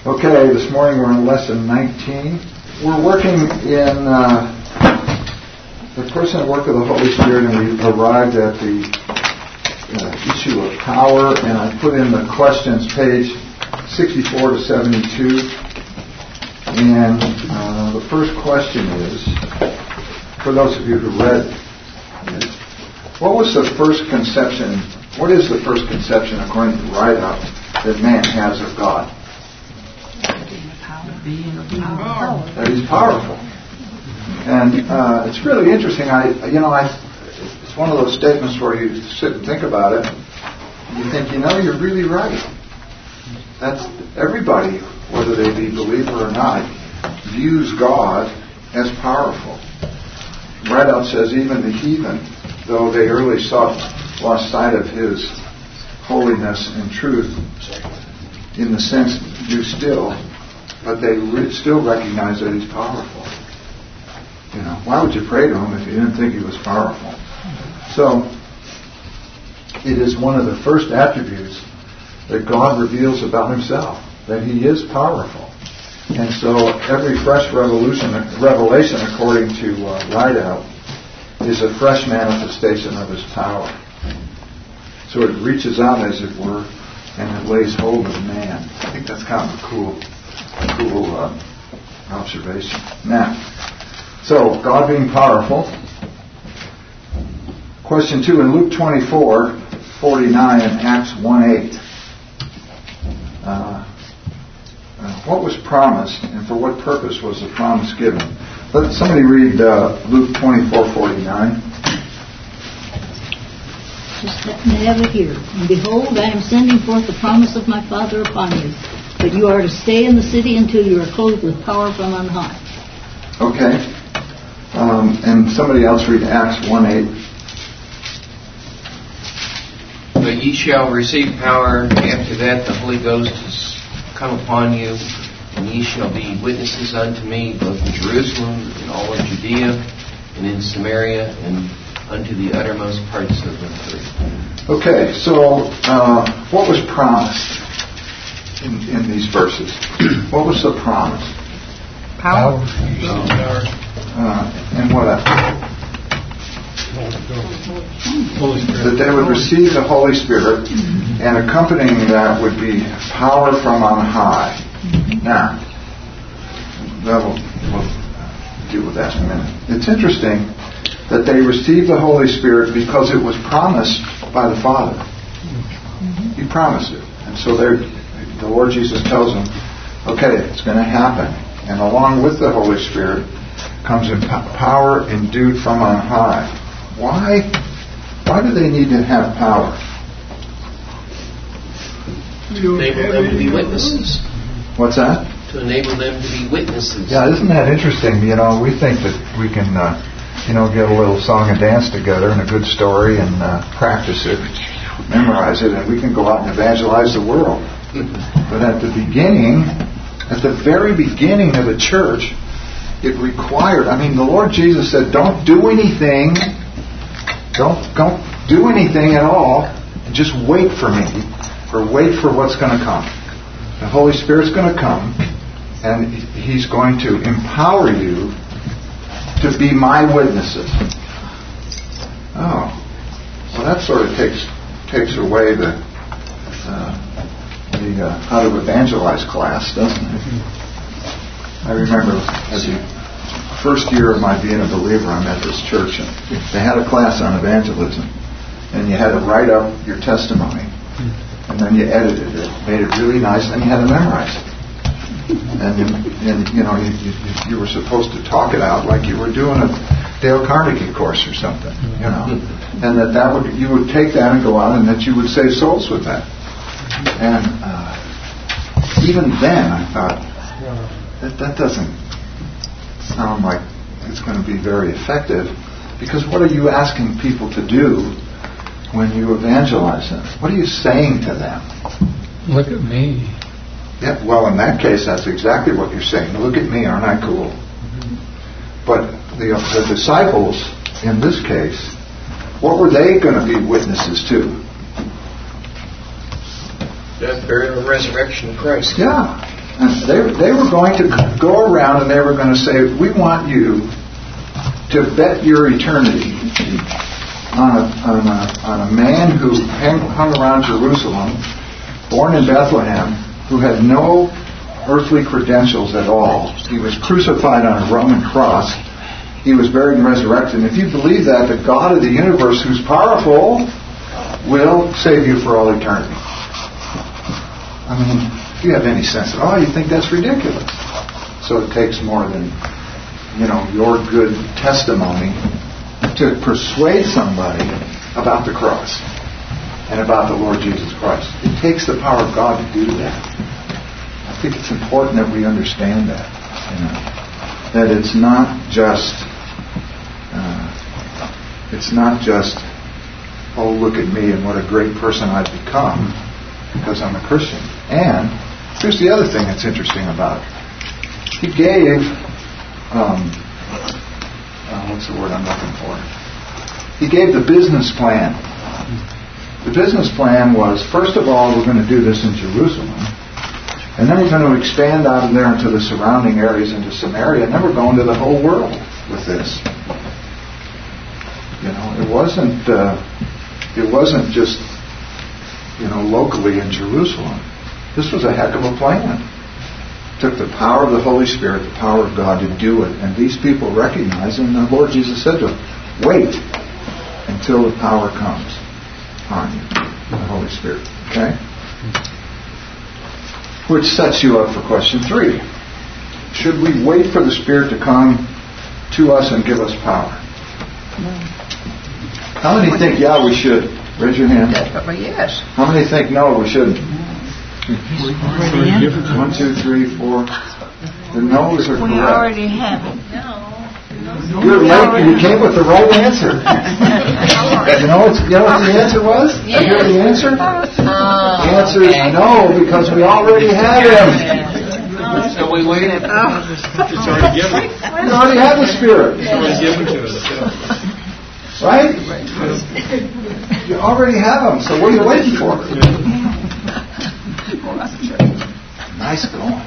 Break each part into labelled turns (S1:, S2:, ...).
S1: Okay, this morning we're in lesson 19. We're working in the person and work of the Holy Spirit, and we've arrived at the issue of power, and I put in the questions, page 64 to 72. And the first question is, for those of you who read it, what was the first conception, what is the first conception, according to Rideout, that man has of God? That he's powerful. And it's really interesting. It's one of those statements where you sit and think about it. You think, you're really right. That's everybody, whether they be believer or not, views God as powerful. Rideout says even the heathen, though they early lost sight of His holiness and truth, in the sense do still, but they still recognize that He's powerful. Why would you pray to Him if you didn't think He was powerful? So, it is one of the first attributes that God reveals about Himself, that He is powerful. And so, every fresh revelation, according to Rideout, is a fresh manifestation of His power. So it reaches out, as it were, and it lays hold of man. I think that's kind of a cool observation. Now, so God being powerful. Question 2 in Luke 24:49 and Acts 1:8. What was promised, and for what purpose was the promise given? Let somebody read Luke 24:49.
S2: Just let me have it here. And behold, I am sending forth the promise of my Father upon you. But you are to stay in the city until you are clothed with power from on high.
S1: Okay. And somebody else read Acts 1:8.
S3: But ye shall receive power. After that the Holy Ghost is come upon you. And ye shall be witnesses unto me, both in Jerusalem, and all of Judea, and in Samaria, and unto the uttermost parts of the earth.
S1: Okay, so what was promised in these verses? What was the promise?
S2: Power.
S1: And what else? That they would receive the Holy Spirit, and accompanying that would be power from on high. Now, we'll deal with that in a minute. It's interesting that they received the Holy Spirit because it was promised by the Father. He promised it. And so the Lord Jesus tells them, okay, it's going to happen. And along with the Holy Spirit comes power endued from on high. Why do they need to have power?
S3: To enable them to be witnesses.
S1: What's that?
S3: To enable them to be witnesses.
S1: Yeah, isn't that interesting? We think that we can, get a little song and dance together and a good story and practice it, memorize it, and we can go out and evangelize the world. But at the very beginning of the church, it required, the Lord Jesus said, don't do anything, don't do anything at all, just wait for me, or wait for what's going to come. The Holy Spirit's going to come, and He's going to empower you to be my witnesses. Oh, well, that sort of takes away the how to evangelize class, doesn't it? I remember as the first year of my being a believer, I'm at this church, and they had a class on evangelism, and you had to write up your testimony, and then you edited it, made it really nice, and then you had to memorize it. And you were supposed to talk it out like you were doing a Dale Carnegie course or something, and you would take that and go out, and that you would save souls with that. And even then, I thought that doesn't sound like it's going to be very effective, because what are you asking people to do when you evangelize them? What are you saying to them?
S4: Look at me.
S1: Yeah, well, in that case, that's exactly what you're saying. Look at me, aren't I cool? But the disciples, in this case, what were they going to be witnesses to?
S3: Death, burial, and resurrection of Christ.
S1: Yeah. And they were going to go around and they were going to say, we want you to bet your eternity on a man who hung around Jerusalem, born in Bethlehem, who had no earthly credentials at all. He was crucified on a Roman cross. He was buried and resurrected. And if you believe that, the God of the universe, who's powerful, will save you for all eternity. I mean, if you have any sense at all, you think that's ridiculous. So it takes more than, your good testimony to persuade somebody about the cross and about the Lord Jesus Christ. It takes the power of God to do that. I think it's important that we understand that. That it's not just, oh, look at me and what a great person I've become because I'm a Christian. And here's the other thing that's interesting about it. He gave, what's the word I'm looking for? He gave the business plan. The business plan was, first of all, we're going to do this in Jerusalem. And then we're going to expand out of there into the surrounding areas, into Samaria. And then we're going to the whole world with this. It wasn't just, locally in Jerusalem. This was a heck of a plan. It took the power of the Holy Spirit, the power of God to do it. And these people recognized, and the Lord Jesus said to them, wait until the power comes on you, the Holy Spirit. Okay? Which sets you up for question 3. Should we wait for the Spirit to come to us and give us power?
S2: No.
S1: How many think, yeah, we should? Raise your hand.
S5: Definitely yes.
S1: How many think, no, we shouldn't? 1, 2, 3, 4. The no's are correct.
S5: We already have it.
S1: You're late. You came with the right answer. You know what the answer was? You hear the answer? The answer is no, because we already have him.
S3: So we waited.
S4: It's already given.
S1: We already have the Spirit.
S4: It's already given to us.
S1: Right? You already have him, so what are you waiting for? Nice going.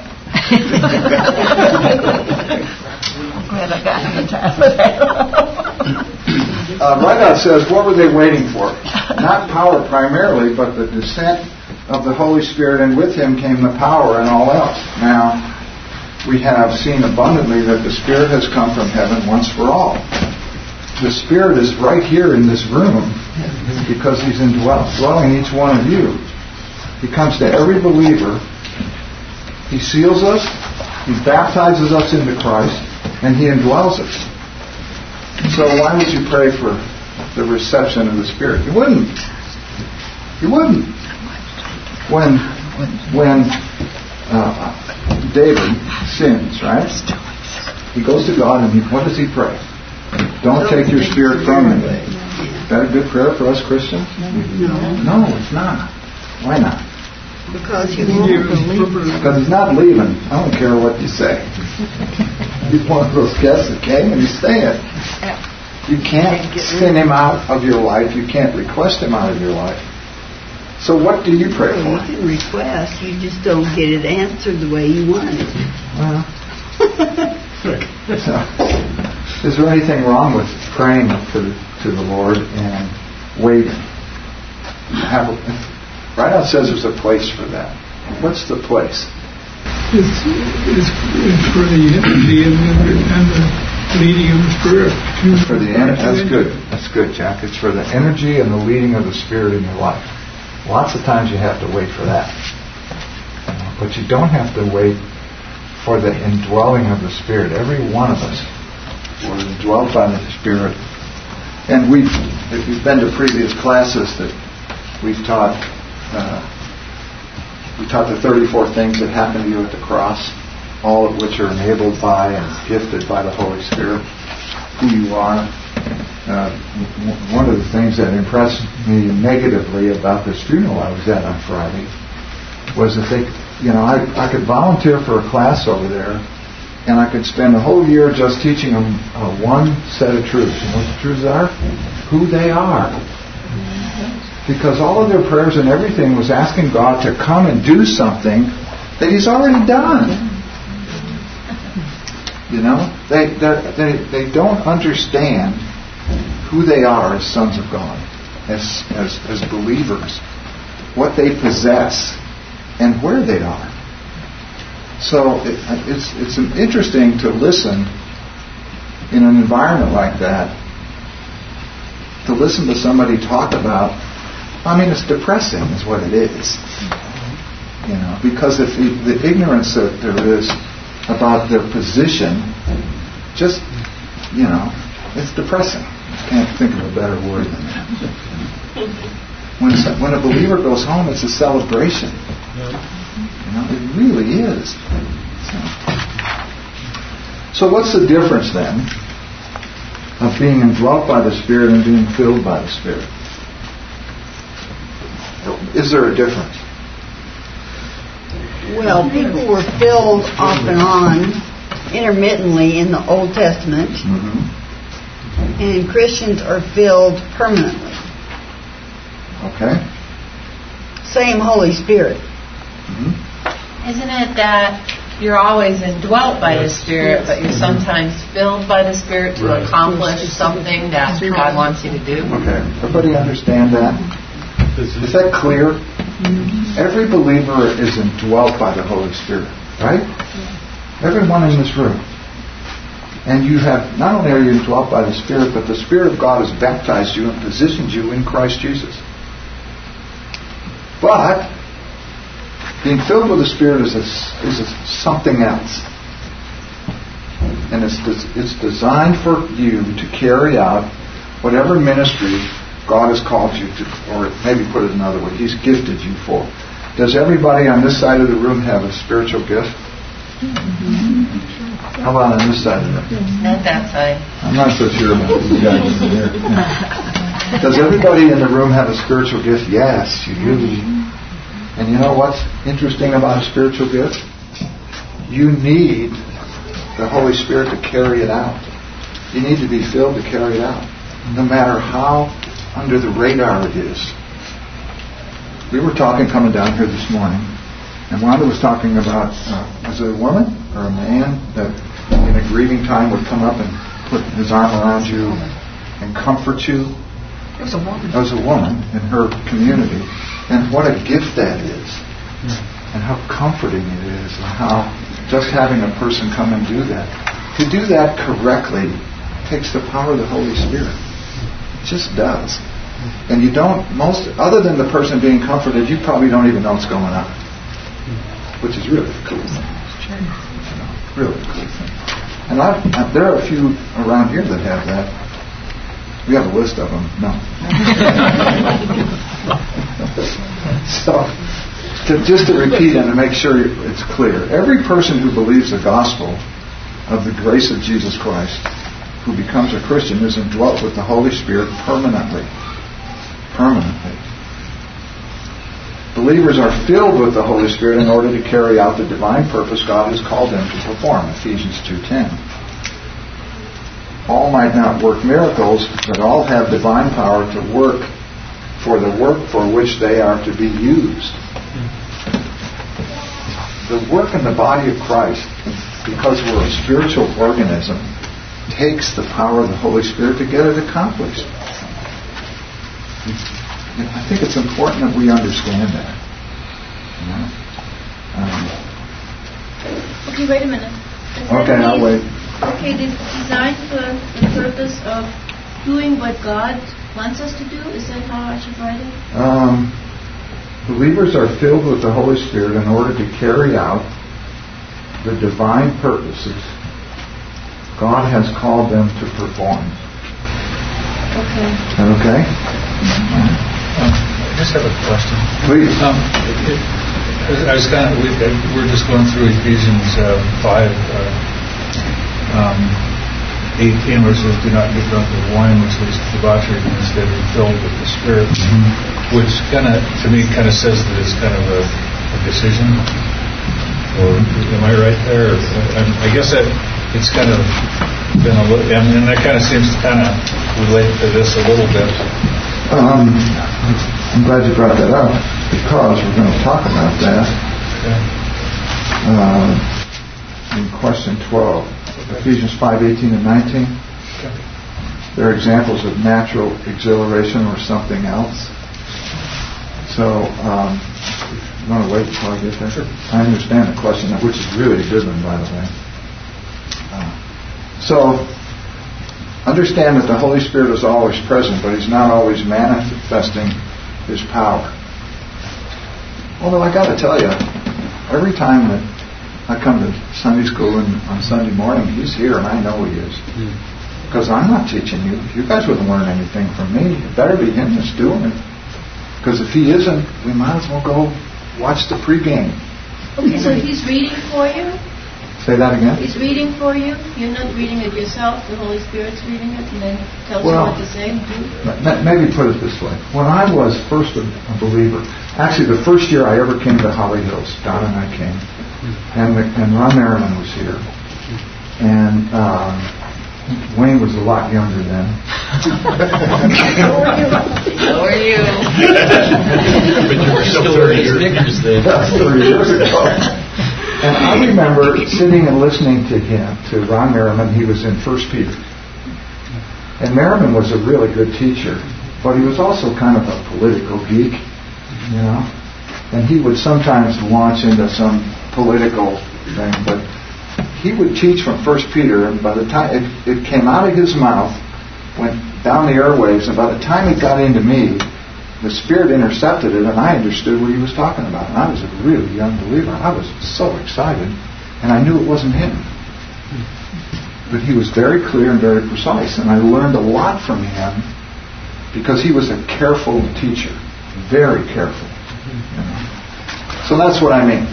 S5: Glad I got here in time for that.
S1: Right says, what were they waiting for? Not power primarily, but the descent of the Holy Spirit, and with him came the power and all else. Now, we have seen abundantly that the Spirit has come from heaven once for all. The Spirit is right here in this room because he's indwelling each one of you. He comes to every believer. He seals us. He baptizes us into Christ. And he indwells us. So why would you pray for the reception of the Spirit? You wouldn't. You wouldn't. When David sins, right? He goes to God and what does he pray? Don't take your Spirit from me. Is that a good prayer for us Christians? No, it's not. Why not?
S5: Because he won't believe.
S1: Because he's not leaving. I don't care what you say. He's one of those guests that came and he's staying. You can't send him out of your life. You can't request him out of your life. So what do you pray for?
S6: You can request. You just don't get it answered the way you want it.
S1: Well, so, is there anything wrong with praying to the Lord and waiting? Right now it says there's a place for that. What's the place?
S4: It's for the energy and the leading of the Spirit.
S1: For the that's good. That's good, Jack. It's for the energy and the leading of the Spirit in your life. Lots of times you have to wait for that. But you don't have to wait for the indwelling of the Spirit. Every one of us were indwelt by the Spirit. And if you've been to previous classes that we've taught, we taught the 34 things that happened to you at the cross, all of which are enabled by and gifted by the Holy Spirit, who you are. One of the things that impressed me negatively about this funeral I was at on Friday was that I could volunteer for a class over there, and I could spend a whole year just teaching them one set of truths. You know what the truths are? Who they are. Because all of their prayers and everything was asking God to come and do something that He's already done. You know, they don't understand who they are as sons of God, as believers, what they possess, and where they are. So it's interesting to listen in an environment like that, to listen to somebody talk about, I mean, it's depressing is what it is. You know, because if the ignorance that there is about their position, just, you know, it's depressing. I can't think of a better word than that. When a believer goes home, it's a celebration. You know, it really is. So what's the difference then of being indwelt by the Spirit and being filled by the Spirit? Is there a difference?
S6: Well, people were filled off and on intermittently in the Old Testament, and Christians are filled permanently.
S1: Okay.
S6: Same Holy Spirit.
S7: Isn't it that you're always indwelt by the Spirit, but you're sometimes filled by the Spirit to accomplish something that God wants you to do?
S1: Okay. Everybody understand that? Is that clear? Every believer is indwelt by the Holy Spirit, right? Everyone in this room. And you have, not only are you indwelt by the Spirit, but the Spirit of God has baptized you and positioned you in Christ Jesus. But being filled with the Spirit is something else. And it's designed for you to carry out whatever ministry God has called you to, or maybe put it another way, He's gifted you for. Does everybody on this side of the room have a spiritual gift? How about on this side of the room?
S7: Not that side.
S1: I'm not so sure about you guys in here. Does everybody in the room have a spiritual gift? Yes, you do. And you know what's interesting about a spiritual gift? You need the Holy Spirit to carry it out. You need to be filled to carry it out, no matter how under the radar it is. We were talking coming down here this morning, and Wanda was talking about, was it a woman or a man that in a grieving time would come up and put his arm around you and comfort you?
S5: It was a woman.
S1: It was a woman in her community. And what a gift that is. And how comforting it is. And how just having a person come and do that. To do that correctly takes the power of the Holy Spirit. It just does. And you don't, other than the person being comforted, you probably don't even know what's going on. Which is really a cool thing. Really a cool thing. And there are a few around here that have that. We have a list of them. No. So, just to repeat and to make sure it's clear, every person who believes the gospel of the grace of Jesus Christ, who becomes a Christian, is indwelt with the Holy Spirit permanently. Permanently. Believers are filled with the Holy Spirit in order to carry out the divine purpose God has called them to perform. Ephesians 2:10. All might not work miracles, but all have divine power to work for the work for which they are to be used. The work in the body of Christ, because we're a spiritual organism, takes the power of the Holy Spirit to get it accomplished. I think it's important that we understand that. You know?
S8: Okay, wait a minute.
S1: Okay, I'll wait.
S8: Okay, designed for the purpose of doing what God wants us to do? Is that how I should write it?
S1: Believers are filled with the Holy Spirit in order to carry out the divine purposes God has called them to perform.
S8: Okay.
S1: Is that okay?
S9: I just have a question.
S1: Please.
S9: I was we're just going through Ephesians 5. 18 where it says, "Do not get drunk with wine, which leads to debauchery, but instead be filled with the Spirit," which to me says that it's kind of a decision. Or am I right there? I guess that it's kind of been a little, and that kind of seems to kind of relate to this a little bit.
S1: I'm glad you brought that up because we're going to talk about that.
S9: Okay.
S1: in question 12, Ephesians 5:18 and 19. They're examples of natural exhilaration or something else. So, you want to wait until I get there? Sure. I understand the question, which is really a good one, by the way. So, understand that the Holy Spirit is always present, but He's not always manifesting His power. Although I got to tell you, every time that I come to Sunday school and on Sunday morning, He's here, and I know He is. Because I'm not teaching you. You guys wouldn't learn anything from me. It better be Him that's doing it. Because if He isn't, we might as well go watch the pregame.
S8: Okay, so He's reading for you?
S1: Say that again?
S8: He's reading for you? You're not reading it yourself, the Holy Spirit's reading it and then tells you what to say and do?
S1: Maybe put it this way. When I was first a believer, actually the first year I ever came to Holly Hills, Don and I came, and Ron Merriman was here. And Wayne was a lot younger then.
S7: So are you.
S9: But you were still wearing Snickers then.
S1: That was 30 years ago. And I remember sitting and listening to him, to Ron Merriman. He was in 1 Peter. And Merriman was a really good teacher, but he was also kind of a political geek, you know. And he would sometimes launch into some political thing, but he would teach from 1 Peter, and by the time it came out of his mouth, went down the airwaves, and by the time it got into me, the Spirit intercepted it, and I understood what he was talking about. And I was a really young believer. I was so excited, and I knew it wasn't him. But he was very clear and very precise, and I learned a lot from him because he was a careful teacher, very careful. You know? So that's what I mean.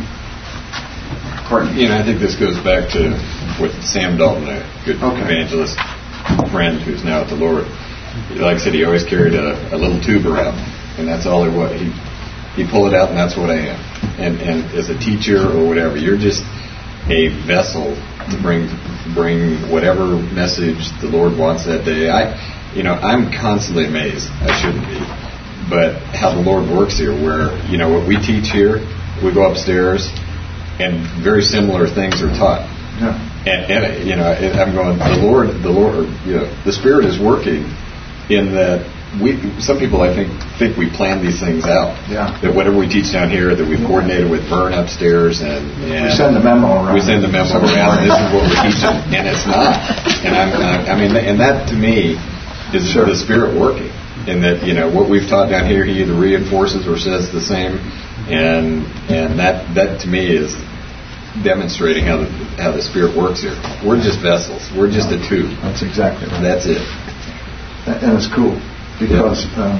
S10: I think this goes back to what Sam Dalton, a good evangelist friend who's now at the Lord, like I said, he always carried a little tube around, and that's all it was. He'd pull it out, and that's what I am. And as a teacher or whatever, you're just a vessel to bring whatever message the Lord wants that day. I'm constantly amazed. I shouldn't be, but how the Lord works here, where what we teach here, we go upstairs, and very similar things are taught.
S1: Yeah.
S10: And I'm going, the Lord, the Spirit is working in that some people I think we plan these things out.
S1: Yeah.
S10: That whatever we teach down here, that we've coordinated with Vern upstairs, and
S1: we send the memo around.
S10: We send the memo around. This is what we're teaching, and it's not. And and that to me is the Spirit working. In that what we've taught down here, He either reinforces or says the same, and that to me is demonstrating how the Spirit works here. We're just vessels. We're just a tube.
S1: That's exactly right.
S10: That's it.
S1: And it's cool because I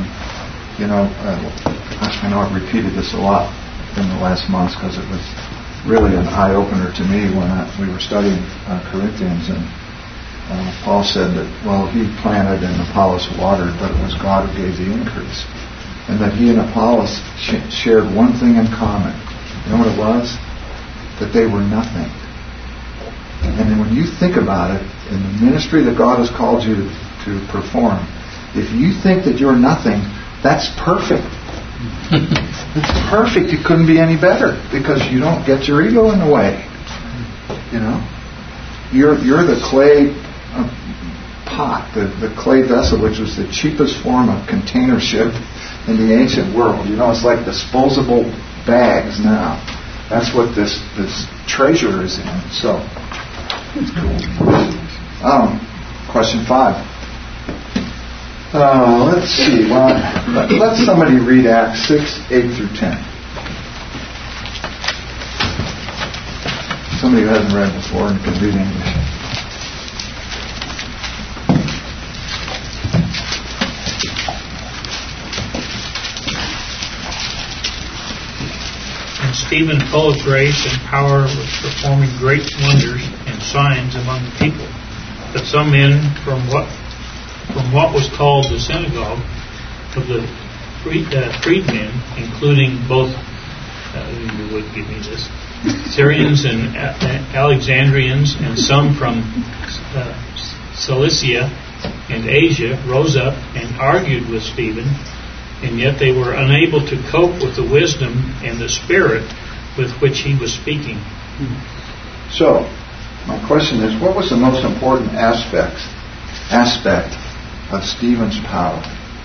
S1: know I've repeated this a lot in the last months because it was really an eye opener to me when we were studying Corinthians, and Paul said that he planted and Apollos watered, but it was God who gave the increase, and that he and Apollos shared one thing in common. You know what it was? That they were nothing. And then when you think about it, in the ministry that God has called you to perform, if you think that you're nothing, that's perfect. It's perfect. It couldn't be any better because you don't get your ego in the way. You're the clay pot, the clay vessel, which was the cheapest form of container ship in the ancient world. It's like disposable bags now. That's what this treasure is in. So, it's cool. Question 5. Let's see. Let somebody read Acts 6, 8 through 10. Somebody who hasn't read before and can read English.
S11: And Stephen, full of grace and power, was performing great wonders and signs among the people. But some men from what was called the synagogue of the freedmen, including both you would give me this, Syrians and Alexandrians, and some from Cilicia and Asia, rose up and argued with Stephen. And yet they were unable to cope with the wisdom and the spirit with which he was speaking.
S1: So, my question is, what was the most important aspect of Stephen's power?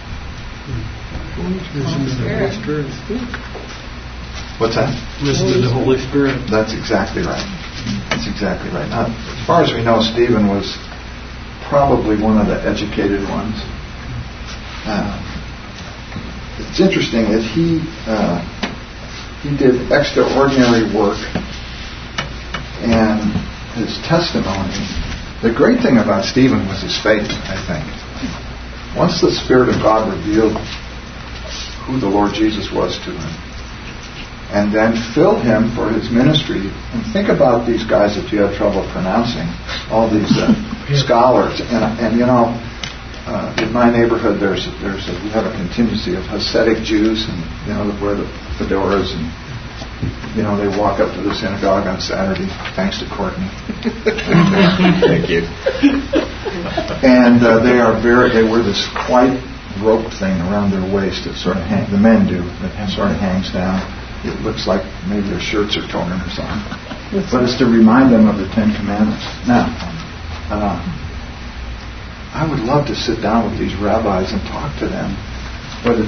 S1: What's that?
S12: Listen to the Holy Spirit.
S1: That's exactly right. That's exactly right. Now, as far as we know, Stephen was probably one of the educated ones. It's interesting that he did extraordinary work, and his testimony. The great thing about Stephen was his faith, I think. Once the Spirit of God revealed who the Lord Jesus was to him, and then filled him for his ministry. And think about these guys that you have trouble pronouncing, all these scholars. And you know, in my neighborhood, we have a contingency of Hasidic Jews, and you know, that wear the fedoras, and you know, they walk up to the synagogue on Saturday. Thanks to Courtney.
S10: Thank you.
S1: And they wear this white rope thing around their waist that sort of the men do, that sort of hangs down. It looks like maybe their shirts are torn or something. But it's to remind them of the Ten Commandments. Now, I would love to sit down with these rabbis and talk to them. But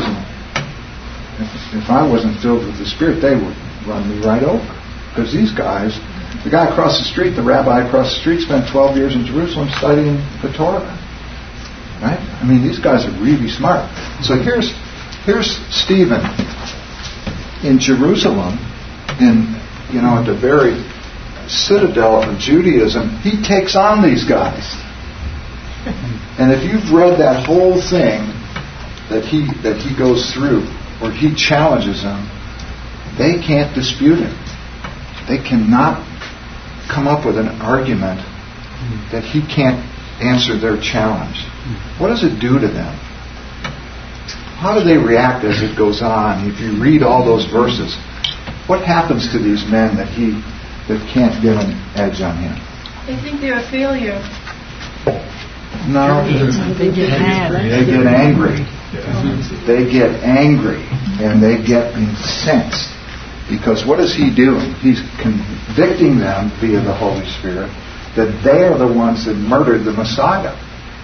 S1: if I wasn't filled with the Spirit, they would run me right over. Because these guys, the guy across the street, the rabbi across the street, spent 12 years in Jerusalem studying the Torah. Right? I mean, these guys are really smart. So here's Stephen in Jerusalem, at the very citadel of Judaism. He takes on these guys. And if you've read that whole thing that he goes through, where he challenges them, they can't dispute him. They cannot come up with an argument that he can't answer their challenge. What does it do to them? How do they react as it goes on? If you read all those verses, what happens to these men that can't get an edge on him?
S8: They think they're a failure.
S1: No, they get angry. They get angry, and they get incensed. Because what is he doing? He's convicting them via the Holy Spirit that they are the ones that murdered the Messiah.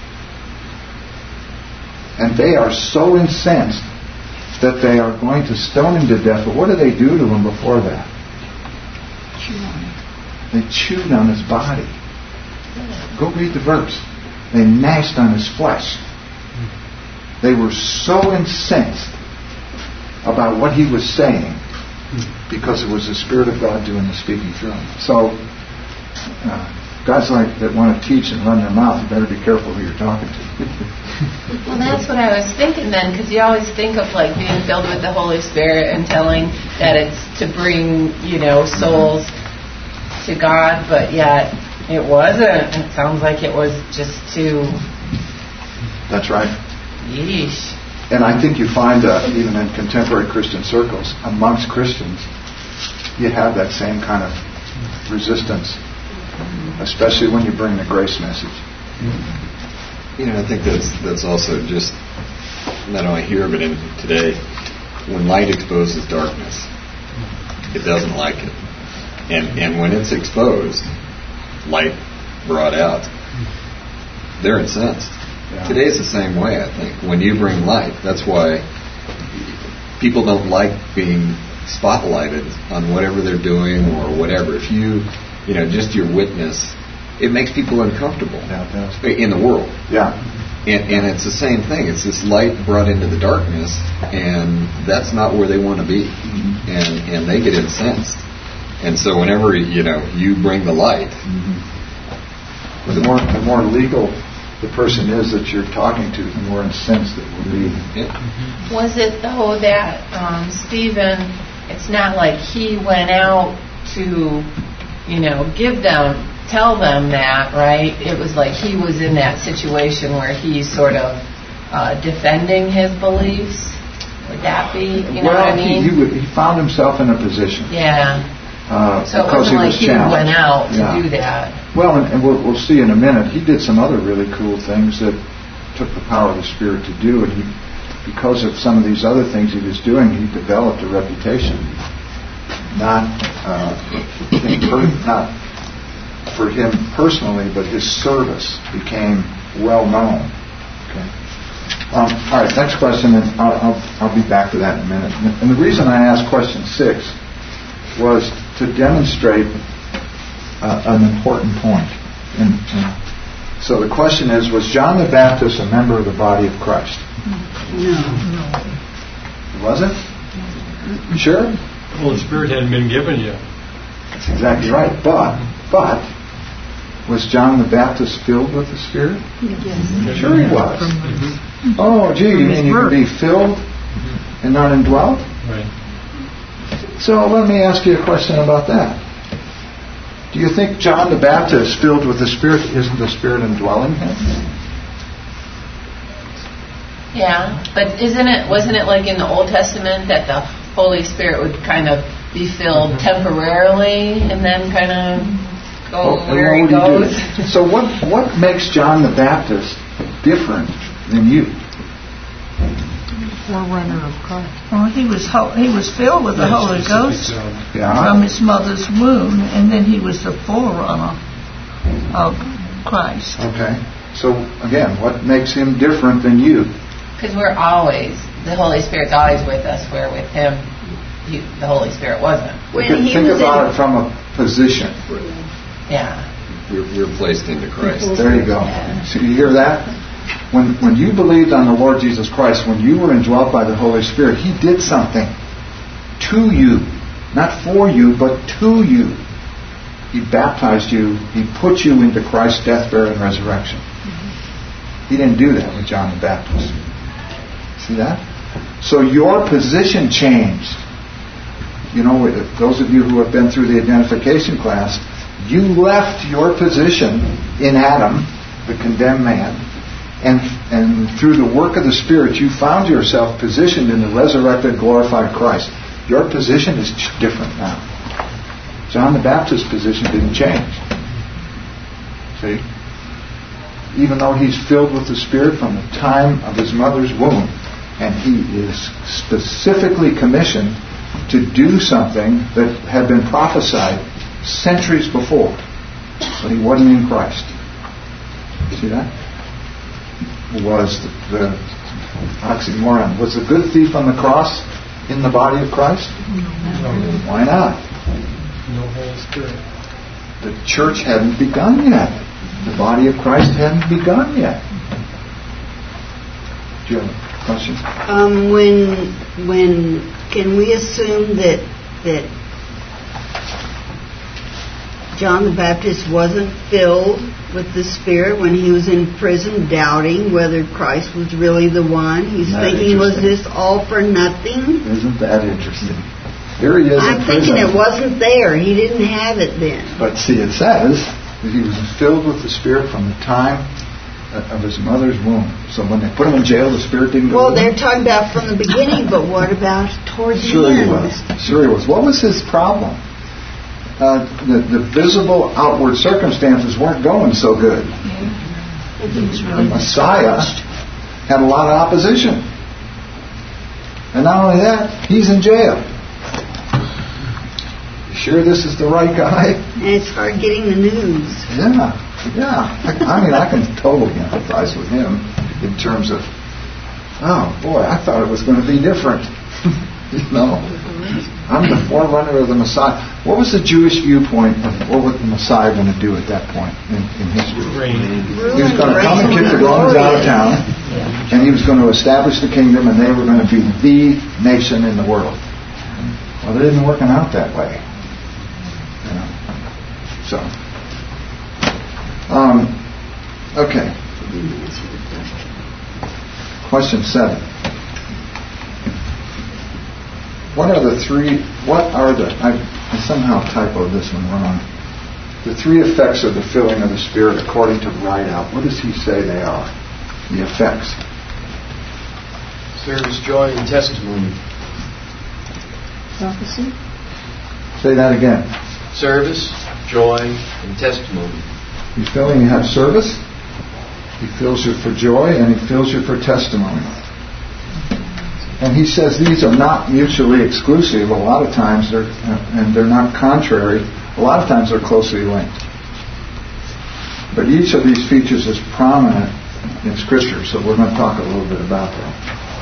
S1: And they are so incensed that they are going to stone him to death. But what do they do to him before that? They chewed on his body. Go read the verse. They gnashed on his flesh. They were so incensed about what he was saying because it was the Spirit of God doing the speaking through him. So, guys like that want to teach and run their mouth, you better be careful who you're talking to.
S7: Well, that's what I was thinking then, because you always think of like being filled with the Holy Spirit and telling that it's to bring, souls to God, but yet it wasn't. It sounds like it was just to...
S1: That's right.
S7: Yeesh.
S1: And I think you find even in contemporary Christian circles, amongst Christians, you have that same kind of resistance, especially when you bring the grace message.
S10: I think that's also just not only here but in today. When light exposes darkness, it doesn't like it, and when it's exposed, light brought out, they're incensed. Yeah. Today's the same way, I think. When you bring light, that's why people don't like being spotlighted on whatever they're doing or whatever. If just your witness, it makes people uncomfortable in the world.
S1: Yeah.
S10: And it's the same thing. It's this light brought into the darkness, and that's not where they want to be. And they get incensed. And so whenever, you bring the light...
S1: The more legal the person is that you're talking to, the more incensed it will be.
S10: Yeah.
S7: Was it, though, that Stephen, it's not like he went out to, tell them that, right? It was like he was in that situation where he's sort of defending his beliefs. Would that be, what I mean?
S1: He found himself in a position.
S7: Yeah. So it
S1: because
S7: wasn't like he went out to do that.
S1: Well, and we'll see in a minute, he did some other really cool things that took the power of the Spirit to do, and because of some of these other things he was doing, he developed a reputation. not for him personally, but his service became well known. Okay. All right, next question, and I'll be back to that in a minute. And the reason I asked question 6 was to demonstrate an important point. And so the question is, was John the Baptist a member of the body of Christ?
S6: No.
S1: Was it? You sure?
S12: The Holy Spirit hadn't been given yet.
S1: That's exactly right. But was John the Baptist filled with the Spirit?
S6: Yes.
S1: Sure he was. Oh, gee, you mean you can be filled and not indwelt?
S12: Right.
S1: So let me ask you a question about that. Do you think John the Baptist, filled with the Spirit, isn't the Spirit indwelling him?
S7: Yeah, but wasn't it like in the Old Testament that the Holy Spirit would kind of be filled temporarily and then kind of go where he goes?
S1: So what makes John the Baptist different than you?
S5: Forerunner of Christ. Well, he was filled with the Holy Ghost from his mother's womb, and then he was the forerunner of Christ.
S1: Okay. So again, what makes him different than you?
S7: Because the Holy Spirit's always with us, where with him, the Holy Spirit wasn't.
S1: Think about it from a position.
S7: Yeah.
S10: You're placed into Christ.
S1: There you go. So you hear that? When you believed on the Lord Jesus Christ, when you were indwelt by the Holy Spirit, He did something to you. Not for you, but to you. He baptized you. He put you into Christ's death, burial, and resurrection. He didn't do that with John the Baptist. See that? So your position changed. You know, those of you who have been through the identification class, you left your position in Adam, the condemned man, and through the work of the Spirit, you found yourself positioned in the resurrected, glorified Christ. Your position is different now. John the Baptist's position didn't change. See? Even though he's filled with the Spirit from the time of his mother's womb, and he is specifically commissioned to do something that had been prophesied centuries before, but he wasn't in Christ. See that? Was the oxymoron. Was the good thief on the cross in the body of Christ?
S12: No.
S1: Why not?
S12: No Holy Spirit.
S1: The church hadn't begun yet. The body of Christ hadn't begun yet. Do you have a question?
S6: When can we assume that John the Baptist wasn't filled with the Spirit when he was in prison, doubting whether Christ was really the one? He's thinking, was this all for nothing?
S1: Isn't that interesting? Here he is.
S6: I'm thinking it wasn't there. He didn't have it then.
S1: But see, it says that he was filled with the Spirit from the time of his mother's womb. So when they put him in jail, the Spirit didn't go.
S6: Well, they're talking about from the beginning, but what about towards the end?
S1: Sure he was. What was his problem? The visible outward circumstances weren't going so good. The Messiah had a lot of opposition. And not only that, he's in jail. You sure this is the right guy?
S6: And it's hard getting the news.
S1: Yeah. I mean, I can totally empathize with him in terms of, oh boy, I thought it was going to be different. You know, I'm the forerunner of the Messiah. What was the Jewish viewpoint of what was the Messiah going to do at that point in history? He was going to come and kick the Romans out of town, and he was going to establish the kingdom, and they were going to be the nation in the world. Well, it isn't working out that way. You know. So, okay. Question 7. What are the I somehow typoed this one wrong. The 3 effects of the filling of the Spirit according to Rideout. What does he say they are? The effects.
S3: Service, joy, and testimony.
S2: Prophecy?
S1: Say that again.
S3: Service, joy, and testimony.
S1: He's filling you have service, he fills you for joy, and he fills you for testimony. And he says these are not mutually exclusive. A lot of times they're not contrary. A lot of times they're closely linked. But each of these features is prominent in Scripture, so we're going to talk a little bit about that.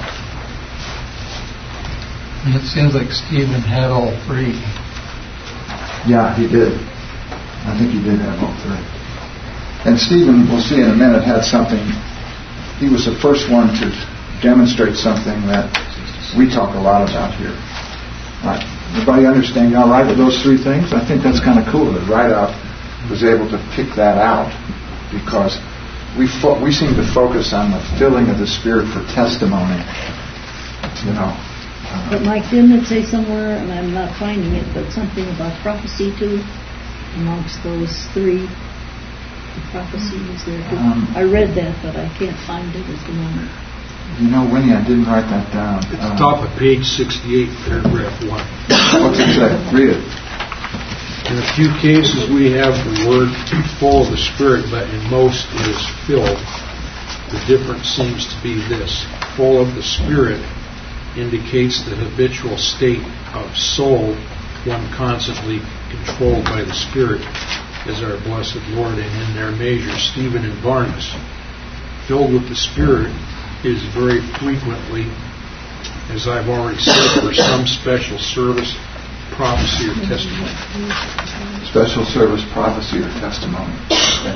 S12: And it seems like Stephen had all three.
S1: Yeah, he did. I think he did have all three. And Stephen, we'll see in a minute, had something. He was the first one to demonstrate something that we talk a lot about here. All right. Everybody understand? You all right with those three things? I think that's kind of cool that Rideout was able to pick that out, because we seem to focus on the filling of the Spirit for testimony. You know.
S2: But Mike, didn't it say somewhere, and I'm not finding it, but something about prophecy too, amongst those three? The prophecy was there too. I read that, but I can't find it at the moment.
S1: You know, Winnie, I didn't write that down.
S13: At the top of page 68, paragraph 1.
S1: What's it say? Read it.
S13: In a few cases we have the word full of the Spirit, but in most it is filled. The difference seems to be this. Full of the Spirit indicates the habitual state of soul, one constantly controlled by the Spirit, as our blessed Lord, and in their measure Stephen and Barnabas. Filled with the Spirit is very frequently, as I've already said, for some special service, prophecy, or testimony.
S1: Special service, prophecy, or testimony. Okay.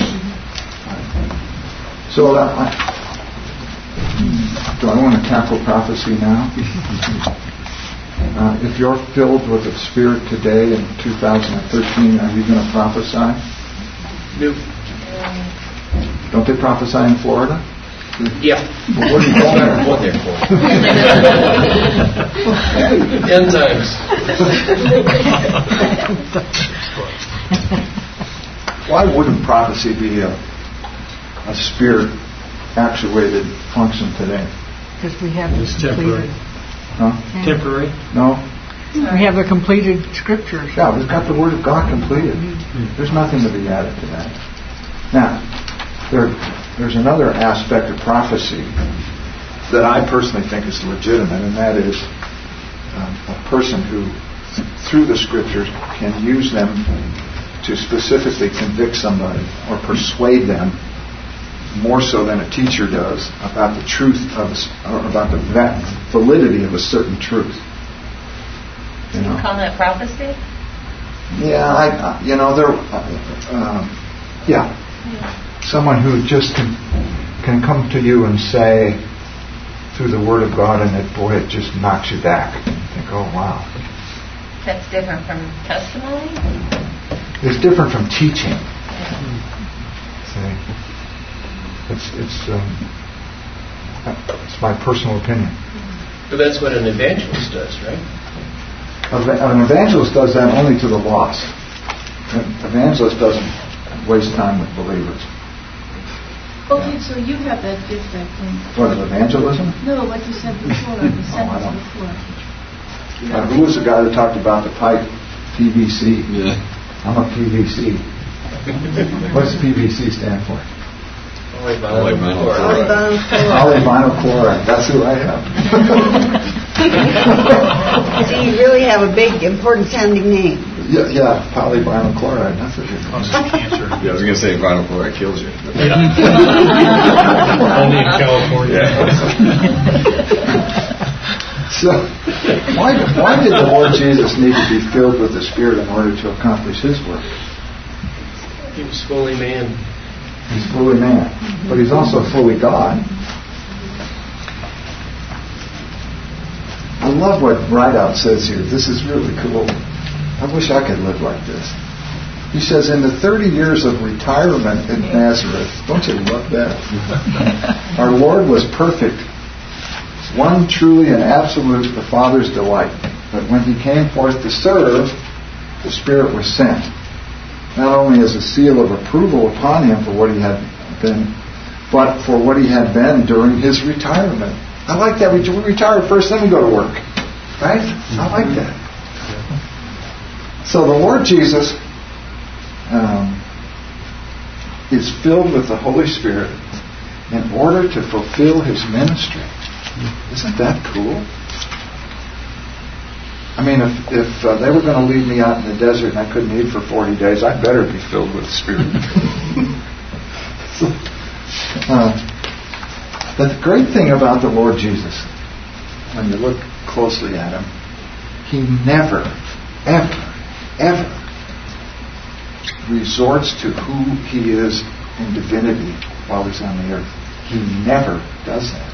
S1: So, do I want to tackle prophecy now? If you're filled with the Spirit today in 2013, are you going to prophesy?
S3: No.
S1: Don't they prophesy in Florida?
S3: Yeah.
S1: Well, what are you going there for?
S3: End times.
S1: Why wouldn't prophecy be a Spirit-actuated function today?
S5: Because we have
S12: It's temporary.
S1: Huh?
S12: Temporary?
S1: No?
S5: We have the completed Scriptures.
S1: Yeah, we've got the Word of God completed. There's nothing to be added to that. Now, there's another aspect of prophecy that I personally think is legitimate, and that is a person who, through the Scriptures, can use them to specifically convict somebody or persuade them more so than a teacher does about the truth of, or about the validity of a certain truth.
S7: You call that prophecy?
S1: Yeah, yeah. Someone who just can come to you and say through the Word of God, and it just knocks you back. You think, oh wow.
S7: That's different from testimony?
S1: It's different from teaching. See? It's my personal opinion.
S3: But that's what an evangelist does, right?
S1: An evangelist does that only to the lost. An evangelist doesn't waste time with believers.
S8: Okay, so you have that gift, I think.
S1: What, evangelism?
S8: No, what you said before, the sentence before.
S1: Who was the guy that talked about the pipe? PVC.
S10: Yeah.
S1: I'm a PVC. What's PVC stand for? Polyvinyl chloride. That's who I am.
S6: So you really have a big, important sounding name.
S1: Yeah, polyvinyl chloride. That's what it causes
S13: cancer.
S10: Yeah, I was going to say vinyl chloride kills you.
S12: Only in California.
S1: So, why did the Lord Jesus need to be filled with the Spirit in order to accomplish His work?
S3: He was fully man.
S1: He's fully man, but He's also fully God. I love what Rideout says here. This is really cool. I wish I could live like this. He says, in the 30 years of retirement in Nazareth, don't you love that? Our Lord was perfect, one truly and absolute, the Father's delight. But when He came forth to serve, the Spirit was sent, not only as a seal of approval upon Him for what He had been, but for what He had been during His retirement. I like that. We retire first, then we go to work. Right? I like that. So the Lord Jesus is filled with the Holy Spirit in order to fulfill His ministry. Isn't that cool? I mean, if they were going to leave me out in the desert and I couldn't eat for 40 days, I'd better be filled with the Spirit. But the great thing about the Lord Jesus, when you look closely at Him, He never, ever, ever resorts to who He is in divinity while He's on the earth. He never does that.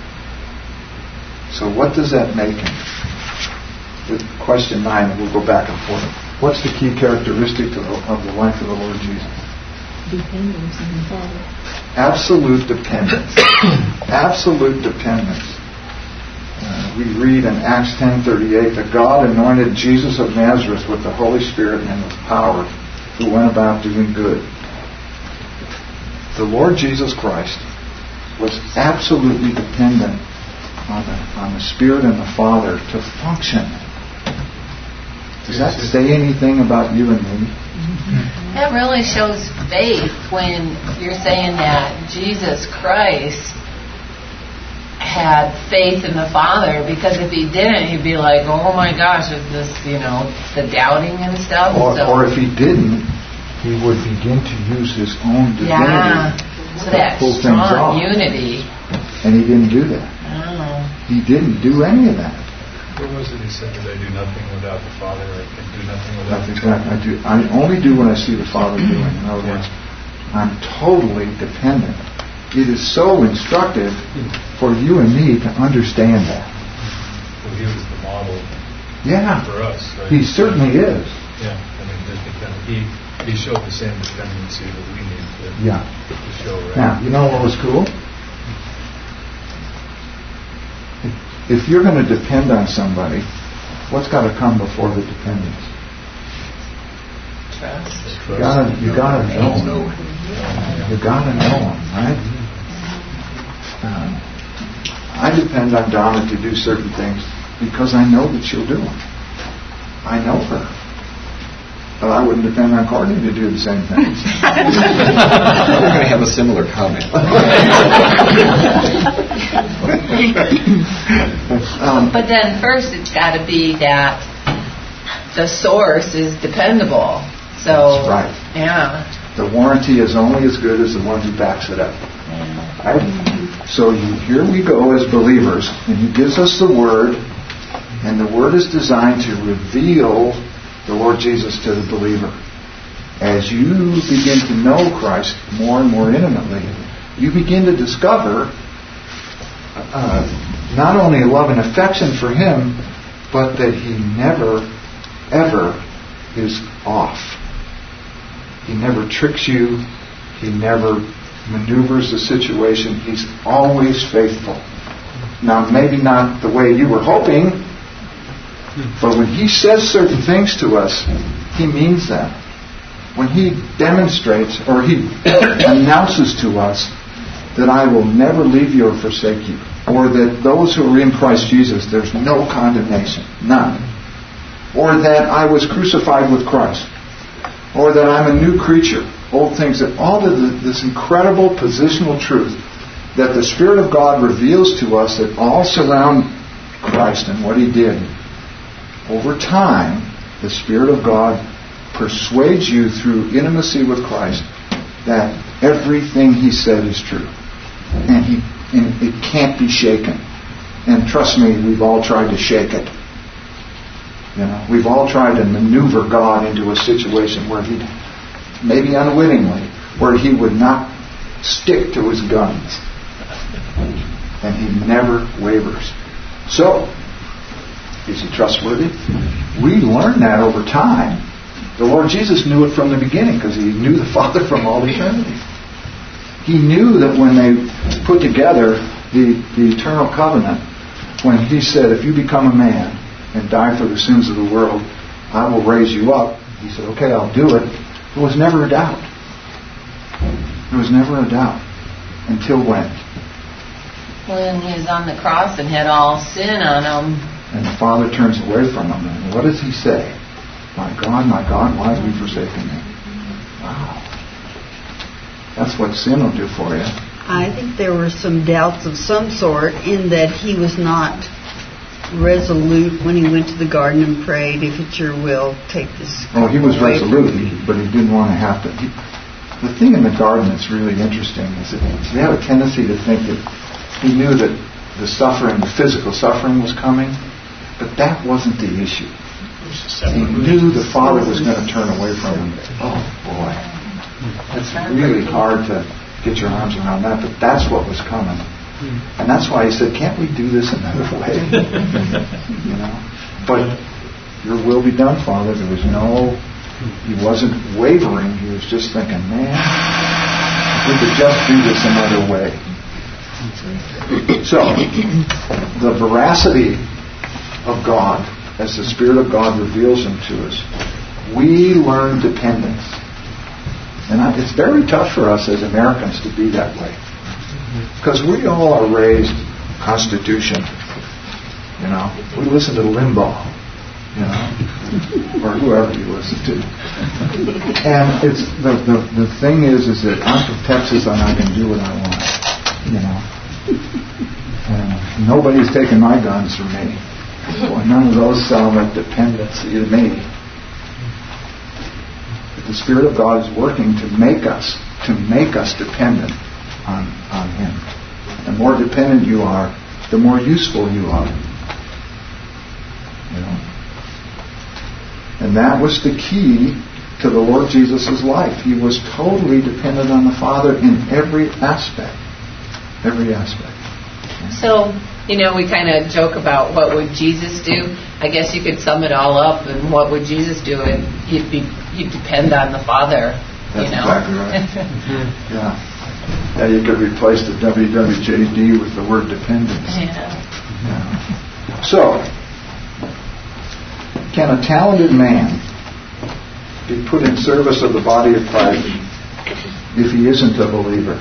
S1: So what does that make Him? With question 9, and we'll go back and forth. What's the key characteristic of the life of the Lord Jesus?
S2: Dependence on the Father.
S1: Absolute dependence. Absolute dependence. We read in Acts 10:38 that God anointed Jesus of Nazareth with the Holy Spirit and with power, who went about doing good. The Lord Jesus Christ was absolutely dependent on the Spirit and the Father to function. Does that say anything about you and me?
S7: That really shows faith when you're saying that Jesus Christ had faith in the Father, because if He didn't, He'd be like, oh my gosh, is this, the doubting and stuff?
S1: Or if He didn't, He would begin to use His own divinity
S7: so that
S1: pull things off.
S7: Strong unity.
S1: And He didn't do that.
S7: Oh.
S1: He didn't do any of that.
S9: Where was it He said that I do nothing without the Father? I can do nothing without
S1: the Father. I only do what I see the Father doing. In other words, I'm totally dependent. It is so instructive for you and me to understand that.
S9: Well, He was the model for us, right?
S1: He certainly is.
S9: Yeah, I mean, He showed the same dependency that we need to show, right?
S1: Now, you know what was cool? If you're going to depend on somebody, what's got to come before the dependence?
S7: Trust.
S1: You gotta know Him. You gotta know Him, right? I depend on Donna to do certain things because I know that she'll do them. I know her. But I wouldn't depend on Courtney to do the same things.
S10: We're going to have a similar comment.
S7: But then first it's got to be that the source is dependable. So,
S1: that's right.
S7: Yeah.
S1: The warranty is only as good as the one who backs it up.
S7: Yeah.
S1: Right? So here we go as believers, and He gives us the Word, and the Word is designed to reveal the Lord Jesus to the believer. As you begin to know Christ more and more intimately, you begin to discover not only love and affection for Him, but that He never, ever is off. He never tricks you. He never maneuvers the situation. He's always faithful. Now, maybe not the way you were hoping, but when He says certain things to us, He means that. When He demonstrates or He announces to us that I will never leave you or forsake you, or that those who are in Christ Jesus, there's no condemnation, none, or that I was crucified with Christ, or that I'm a new creature, old things, that all of this incredible positional truth that the Spirit of God reveals to us that all surround Christ and what He did. Over time, the Spirit of God persuades you through intimacy with Christ that everything He said is true. And it can't be shaken. And trust me, we've all tried to shake it. We've all tried to maneuver God into a situation where He, maybe unwittingly, where He would not stick to His guns. And He never wavers. So, is He trustworthy? We learn that over time. The Lord Jesus knew it from the beginning because He knew the Father from all eternity. He knew that when they put together the eternal covenant, when He said, if you become a man and die for the sins of the world, I will raise you up. He said, okay, I'll do it. There was never a doubt. There was never a doubt. Until when?
S7: When He was on the cross and had all sin on Him.
S1: And the Father turns away from Him. And what does He say? My God, why have you forsaken me? Wow. That's what sin will do for you.
S6: I think there were some doubts of some sort in that he was not resolute when he went to the garden and prayed, if it's your will, take this.
S1: Oh, he was resolute, but he didn't want to have to. The thing in the garden that's really interesting is that we have a tendency to think that he knew that the suffering, the physical suffering was coming, but that wasn't the issue. He knew the Father was going to turn away from him. Oh, boy. It's really hard to get your arms around that, but that's what was coming. And that's why he said, can't we do this another way? You know? But your will be done, Father. There was he wasn't wavering. He was just thinking, man, if we could just do this another way. So, the veracity of God, as the Spirit of God reveals Him to us, we learn dependence. And it's very tough for us as Americans to be that way. Because we all are raised Constitution. You know, we listen to Limbaugh, you know, or whoever you listen to. And it's the thing is that I'm from Texas and I can do what I want. You know, and nobody's taking my guns from me. Boy, none of those sound like dependency to me. But the Spirit of God is working to make us dependent on Him. The more dependent you are, the more useful you are. You know? And that was the key to the Lord Jesus' life. He was totally dependent on the Father in every aspect. Every aspect.
S7: So, you know, we kind of joke about what would Jesus do. I guess you could sum it all up, and what would Jesus do? And he'd depend on the Father.
S1: That's exactly right. Yeah. Yeah, you could replace the WWJD with the word dependence. Yeah. So, can a talented man be put in service of the body of Christ if he isn't a believer?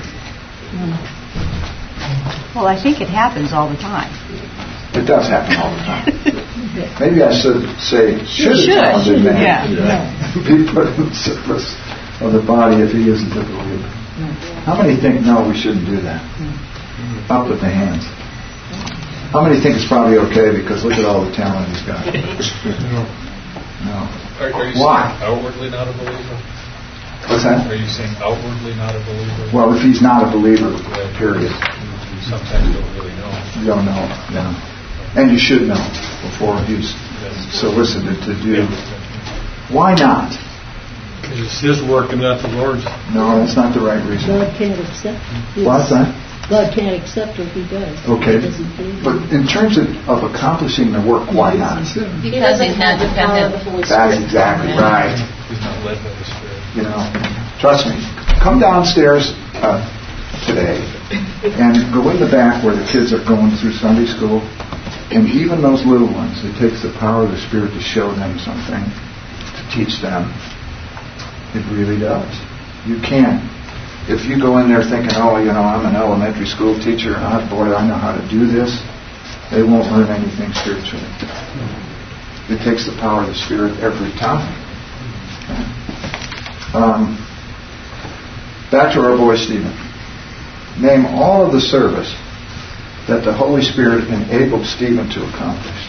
S14: Well, I think it happens all the time.
S1: It does happen all the time. Maybe I should say, should a talented man be put in service of the body if he isn't a believer? How many think, no, we shouldn't do that? Up with the hands. How many think it's probably okay because look at all the talent he's got? No.
S9: Are you
S1: Why?
S9: saying outwardly not a believer?
S1: What's that?
S9: Are you saying outwardly not a believer?
S1: Well, if he's not a believer, period.
S9: You sometimes don't really know.
S1: You don't know, yeah. And you should know before he's solicited to do. Why not?
S13: Because it's His work and not the Lord's.
S1: No, that's not the right reason.
S2: God can't accept it.
S1: What's that?
S2: God can't accept what He does.
S1: Okay. But in terms of accomplishing the work, why not?
S7: Because He's not dependent.
S1: That's exactly right.
S9: He's not led by the Spirit.
S1: You know, trust me. Come downstairs today and go in the back where the kids are going through Sunday school, and even those little ones, it takes the power of the Spirit to show them something, to teach them. It really does. You can. If you go in there thinking, oh, you know, I'm an elementary school teacher, and boy, I know how to do this, they won't learn anything spiritually. It takes the power of the Spirit every time. Back to our boy Stephen. Name all of the service that the Holy Spirit enabled Stephen to accomplish.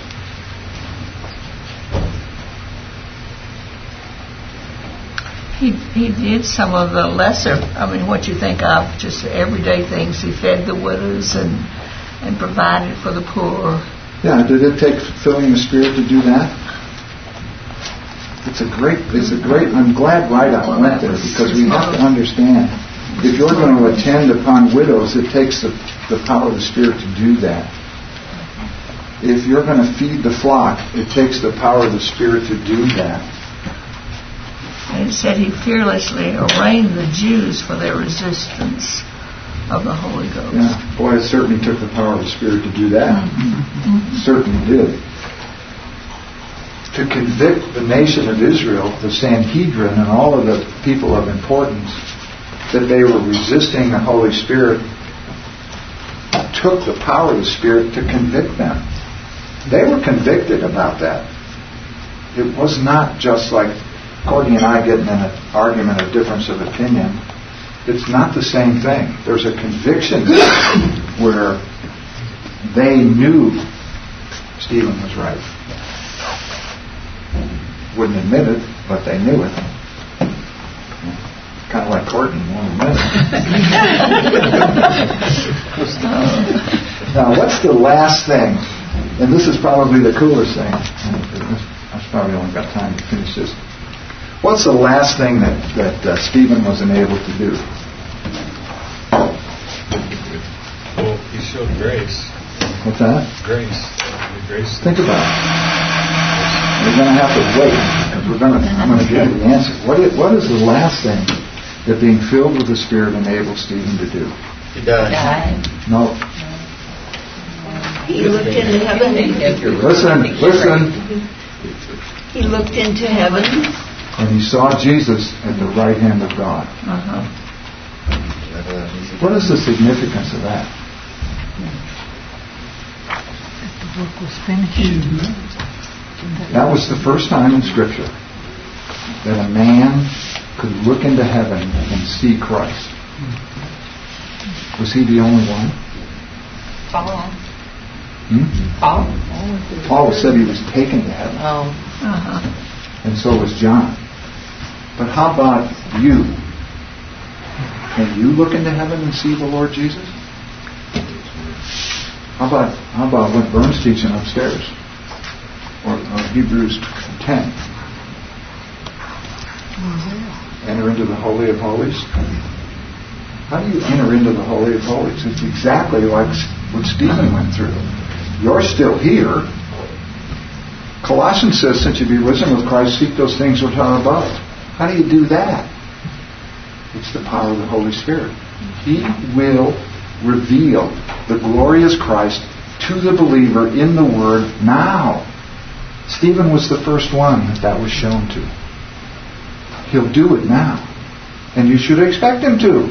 S5: He did some of the lesser, what you think of, just everyday things. He fed the widows and provided for the poor.
S1: Yeah, did it take filling the Spirit to do that? It's a great, I'm glad Rideout went there, because we have to understand, if you're going to attend upon widows, it takes the power of the Spirit to do that. If you're going to feed the flock, it takes the power of the Spirit to do that.
S5: And it said he fearlessly arraigned the Jews for their resistance of the Holy Ghost.
S1: Yeah, boy, it certainly took the power of the Spirit to do that. It certainly did. To convict the nation of Israel, the Sanhedrin, and all of the people of importance, that they were resisting the Holy Spirit, took the power of the Spirit to convict them. They were convicted about that. It was not just like Courtney and I getting in an argument, a difference of opinion. It's not the same thing. There's a conviction where they knew Stephen was right. Wouldn't admit it, but they knew it. Kind of like Courtney won't admit it. Now, what's the last thing? And this is probably the coolest thing. I've probably only got time to finish this. What's the last thing that Stephen was enabled to do?
S9: Well, he showed grace.
S1: What's that?
S9: Grace. Grace.
S1: Think about it. We're going to have to wait because I'm going to give you the answer. What is the last thing that being filled with the Spirit enabled Stephen to do?
S3: He died.
S1: No.
S6: He looked into heaven.
S1: Listen.
S6: He looked into heaven.
S1: And he saw Jesus at the right hand of God.
S6: Uh-huh.
S1: What is the significance of that?
S5: The book was finished.
S1: That was the first time in Scripture that a man could look into heaven and see Christ. Was he the only one?
S7: Paul.
S1: Paul said he was taken to heaven.
S7: Oh.
S5: Uh-huh.
S1: And so was John. But how about you? Can you look into heaven and see the Lord Jesus? How about what Vern's teaching upstairs? Or Hebrews 10. Enter into the Holy of Holies. How do you enter into the Holy of Holies? It's exactly like what Stephen went through. You're still here. Colossians says, since you be risen with Christ, seek those things which are above. How do you do that? It's the power of the Holy Spirit. He will reveal the glorious Christ to the believer in the Word now. Stephen was the first one that was shown to. He'll do it now. And you should expect him to.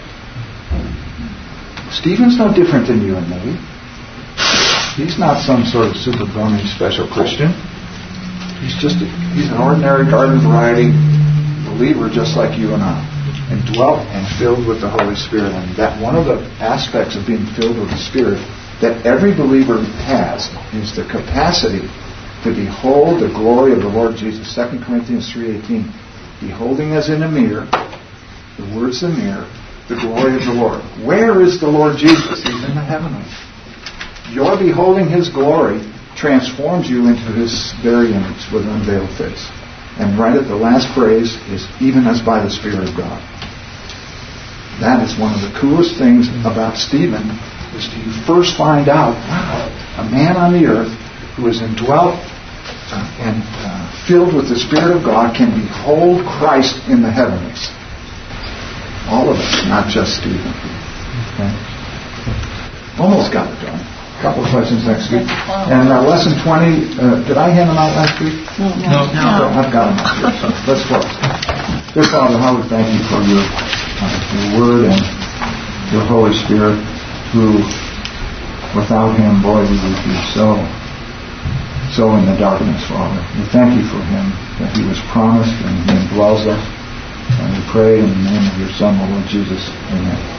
S1: Stephen's no different than you and me. He's not some sort of super groaning special Christian. He's an ordinary garden variety believer just like you and I. And dwelt and filled with the Holy Spirit. And that one of the aspects of being filled with the Spirit that every believer has is the capacity to behold the glory of the Lord Jesus. 2 Corinthians 3:18. Beholding as in a mirror, the word's the mirror, the glory of the Lord. Where is the Lord Jesus? He's in the heavenly. Your beholding His glory transforms you into His very image with unveiled face. And right at the last phrase is, even as by the Spirit of God. That is one of the coolest things about Stephen, is to first find out, wow, a man on the earth who is indwelt and filled with the Spirit of God can behold Christ in the heavenlies. All of us, not just Stephen. Okay? Almost got it done. A couple of questions next week. And lesson 20, did I hand them out last week?
S5: No.
S1: I've got them up here, so let's close. Dear Father, how we thank you for your Word and your Holy Spirit, who, without Him, boy, we would be so in the darkness, Father. We thank you for Him, that He was promised and He indwells us. And we pray in the name of your Son, the Lord Jesus. Amen.